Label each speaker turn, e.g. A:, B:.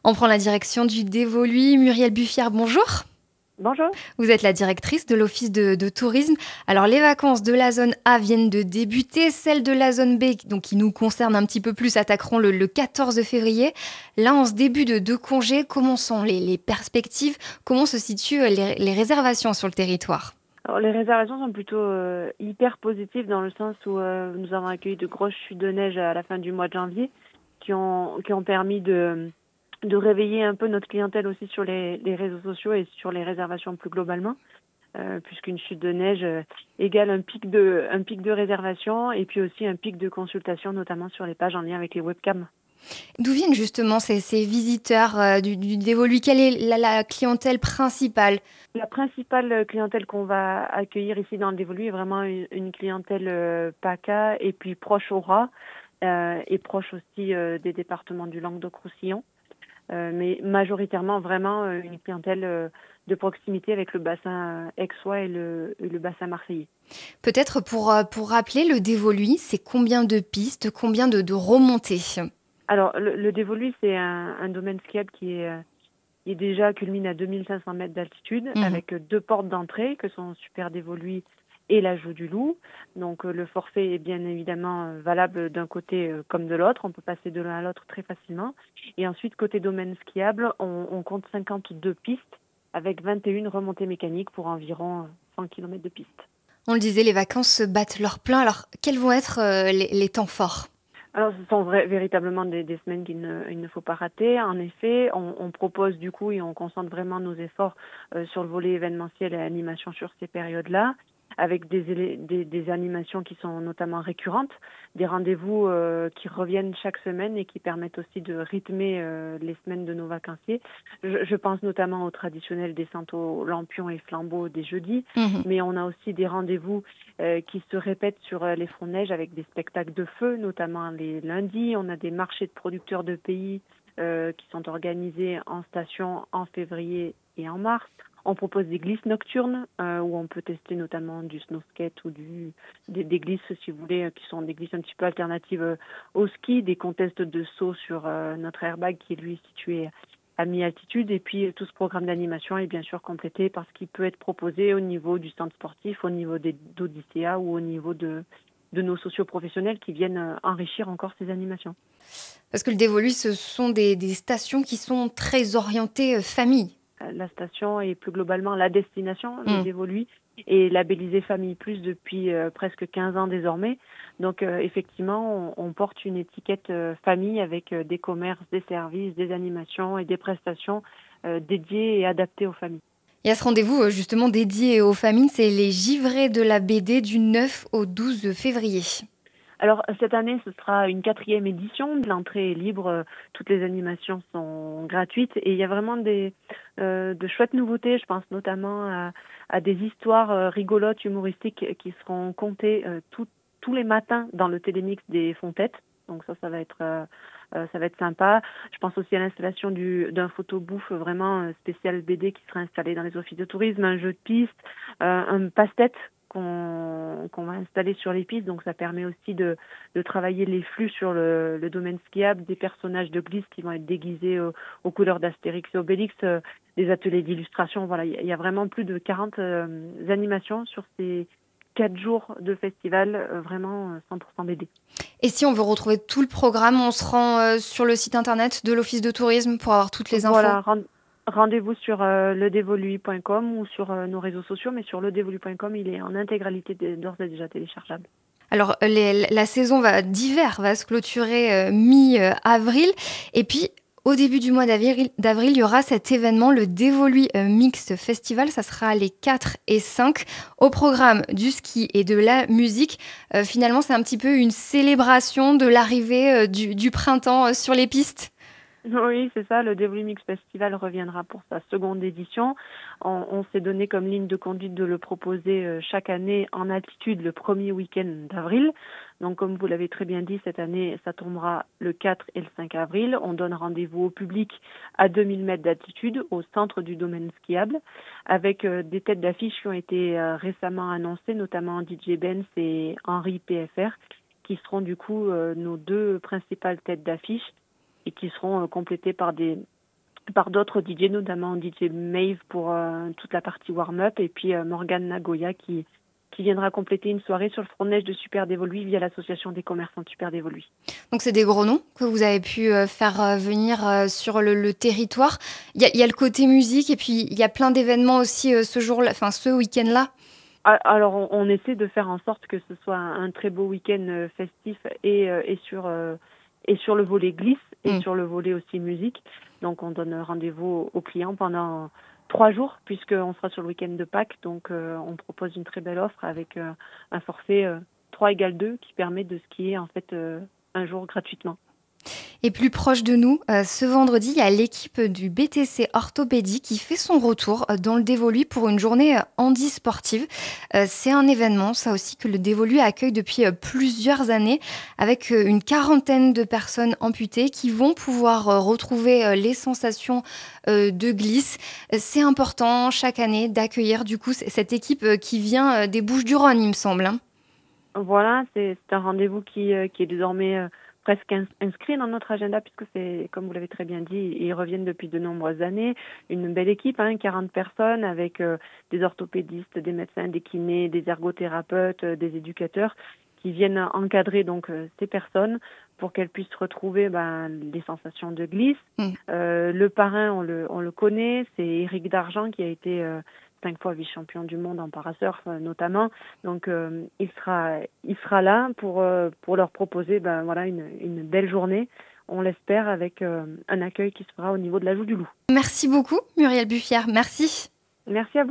A: On prend la direction du Dévoluy. Muriel Buffière, bonjour.
B: Bonjour.
A: Vous êtes la directrice de l'Office de tourisme. Alors, les vacances de la zone A viennent de débuter. Celles de la zone B, donc qui nous concernent un petit peu plus, attaqueront le 14 février. Là, en ce début de congé, comment sont les perspectives? Comment se situent les réservations sur le territoire?
B: Alors, les réservations sont plutôt hyper positives dans le sens où nous avons accueilli de grosses chutes de neige à la fin du mois de janvier qui ont permis de réveiller un peu notre clientèle aussi sur les réseaux sociaux et sur les réservations plus globalement, puisqu'une chute de neige égale un pic de réservation et puis aussi un pic de consultation, notamment sur les pages en lien avec les webcams.
A: D'où viennent justement ces visiteurs du Dévoluy? Quelle est la clientèle principale?
B: La principale clientèle qu'on va accueillir ici dans le Dévolu est vraiment une clientèle PACA et puis proche Aura et proche aussi des départements du Languedoc-Roussillon, mais majoritairement vraiment une clientèle de proximité avec le bassin aixois et le bassin marseillais.
A: Peut-être pour rappeler, le Dévoluy, c'est combien de pistes, combien de remontées?
B: Alors le Dévolu, c'est un domaine skiable qui est déjà culmine à 2500 mètres d'altitude
A: Mhm.
B: avec deux portes d'entrée que sont Super Dévoluy et la Joux du Loup. Donc le forfait est bien évidemment valable d'un côté comme de l'autre. On peut passer de l'un à l'autre très facilement. Et ensuite, côté domaine skiable, on compte 52 pistes avec 21 remontées mécaniques pour environ 100 km de piste.
A: On le disait, les vacances battent leur plein. Alors, quels vont être les temps forts?
B: Alors, ce sont véritablement des semaines il ne faut pas rater. En effet, on propose du coup et on concentre vraiment nos efforts sur le volet événementiel et animation sur ces périodes-là, avec des animations qui sont notamment récurrentes, des rendez-vous qui reviennent chaque semaine et qui permettent aussi de rythmer les semaines de nos vacanciers. Je pense notamment aux traditionnelles descentes aux lampions et flambeaux des jeudis,
A: Mhm.
B: mais on a aussi des rendez-vous qui se répètent sur les fronts de neige avec des spectacles de feu, notamment les lundis. On a des marchés de producteurs de pays qui sont organisés en station en février et en mars. On propose des glisses nocturnes où on peut tester notamment du snow skate ou des glisses, si vous voulez, qui sont des glisses un petit peu alternatives au ski, des contests de saut sur notre airbag qui est lui situé à mi-altitude. Et puis tout ce programme d'animation est bien sûr complété par ce qui peut être proposé au niveau du centre sportif, au niveau d'Odyssea ou au niveau de nos socioprofessionnels qui viennent enrichir encore ces animations.
A: Parce que le Dévoluy, ce sont des stations qui sont très orientées famille.
B: La station et plus globalement la destination, le
A: Mm.
B: Dévoluy, est labellisé Famille Plus depuis presque 15 ans désormais. Donc effectivement, on porte une étiquette famille avec des commerces, des services, des animations et des prestations dédiées et adaptées aux familles.
A: Il y a ce rendez-vous justement dédié aux familles, c'est les givrés de la BD du 9 au 12 février.
B: Alors cette année, ce sera une 4e édition. L'entrée est libre, toutes les animations sont gratuites et il y a vraiment de chouettes nouveautés. Je pense notamment à des histoires rigolotes, humoristiques qui seront contées tous les matins dans le télémix des Fontettes. Donc ça va être sympa. Je pense aussi à l'installation d'un photobouffe vraiment spécial BD qui sera installé dans les offices de tourisme, un jeu de piste, un passe-tête qu'on va installer sur les pistes. Donc ça permet aussi de travailler les flux sur le domaine skiable, des personnages de glisse qui vont être déguisés aux couleurs d'Astérix et Obélix, des ateliers d'illustration. Voilà, il y a vraiment plus de 40 animations sur ces 4 jours de festival, vraiment 100% BD.
A: Et si on veut retrouver tout le programme, on se rend sur le site internet de l'Office de tourisme pour avoir toutes les infos.
B: Voilà, rendez-vous sur ledevolu.com ou sur nos réseaux sociaux, mais sur ledevolu.com, il est en intégralité d'ores et déjà téléchargeable.
A: Alors, la saison d'hiver va se clôturer mi-avril. Et puis, au début du mois d'avril, il y aura cet événement, le Dévoluy Mixed Festival. Ça sera les 4 et 5 au programme du ski et de la musique. Finalement, c'est un petit peu une célébration de l'arrivée du printemps sur les pistes.
B: Oui, c'est ça. Le Devil Mix Festival reviendra pour sa seconde édition. On s'est donné comme ligne de conduite de le proposer chaque année en altitude le premier week-end d'avril. Donc, comme vous l'avez très bien dit, cette année, ça tombera le 4 et le 5 avril. On donne rendez-vous au public à 2000 mètres d'altitude au centre du domaine skiable avec des têtes d'affiche qui ont été récemment annoncées, notamment DJ Benz et Henri PFR, qui seront du coup nos deux principales têtes d'affiche et qui seront complétés par des par d'autres DJ, notamment DJ Maeve pour toute la partie warm-up, et puis Morgane Nagoya qui viendra compléter une soirée sur le front de neige de Super Dévoluy via l'association des commerçants de Super Dévoluy.
A: Donc c'est des gros noms que vous avez pu faire venir sur le territoire. Il y a le côté musique et puis il y a plein d'événements aussi ce jour-là, enfin ce week-end-là.
B: Alors, on essaie de faire en sorte que ce soit un très beau week-end festif et sur le volet glisse et sur le volet aussi musique. Donc, on donne rendez-vous aux clients pendant 3 jours, puisqu'on sera sur le week-end de Pâques. Donc, on propose une très belle offre avec un forfait 3 égale 2 qui permet de skier en fait un jour gratuitement.
A: Et plus proche de nous, ce vendredi, il y a l'équipe du BTC Orthopédie qui fait son retour dans le Dévoluy pour une journée handisportive. C'est un événement, ça aussi, que le Dévoluy accueille depuis plusieurs années, avec une quarantaine de personnes amputées qui vont pouvoir retrouver les sensations de glisse. C'est important chaque année d'accueillir du coup cette équipe qui vient des Bouches-du-Rhône, il me semble. Hein.
B: Voilà, c'est un rendez-vous qui est désormais presque inscrit dans notre agenda, puisque c'est, comme vous l'avez très bien dit, ils reviennent depuis de nombreuses années. Une belle équipe, 40 personnes, avec des orthopédistes, des médecins, des kinés, des ergothérapeutes, des éducateurs, qui viennent encadrer donc ces personnes pour qu'elles puissent retrouver les sensations de glisse. Le parrain, on le connaît, c'est Éric Dargent qui a été 5 fois vice-champion du monde en parasurf notamment. Donc il sera là pour leur proposer une belle journée, on l'espère, avec un accueil qui se fera au niveau de la Joue du Loup.
A: Merci beaucoup Muriel Buffière, merci.
B: Merci à vous.